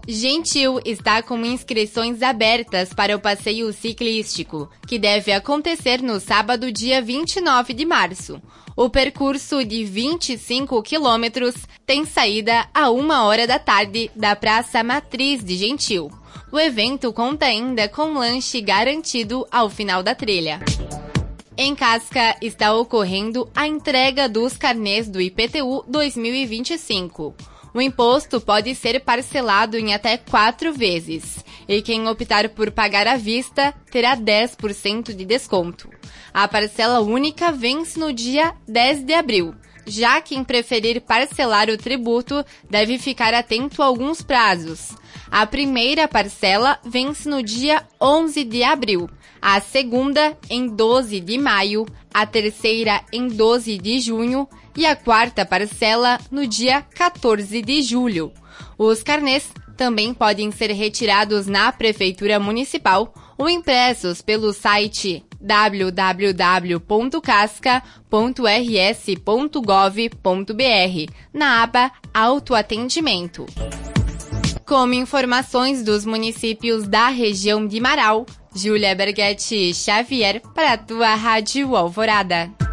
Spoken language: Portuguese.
Gentil está com inscrições abertas para o passeio ciclístico, que deve acontecer no sábado, dia 29 de março. O percurso de 25 quilômetros tem saída a 1h da tarde da Praça Matriz de Gentil. O evento conta ainda com lanche garantido ao final da trilha. Em Casca está ocorrendo a entrega dos carnês do IPTU 2025. O imposto pode ser parcelado em até 4 vezes, e quem optar por pagar à vista terá 10% de desconto. A parcela única vence no dia 10 de abril. Já quem preferir parcelar o tributo deve ficar atento a alguns prazos. A primeira parcela vence no dia 11 de abril, a segunda em 12 de maio, a terceira em 12 de junho e a quarta parcela no dia 14 de julho. Os carnês também podem ser retirados na Prefeitura Municipal ou impressos pelo site www.casca.rs.gov.br na aba Autoatendimento. Com informações dos municípios da região de Marau, Júlia Berghetti Xavier para a tua Rádio Alvorada.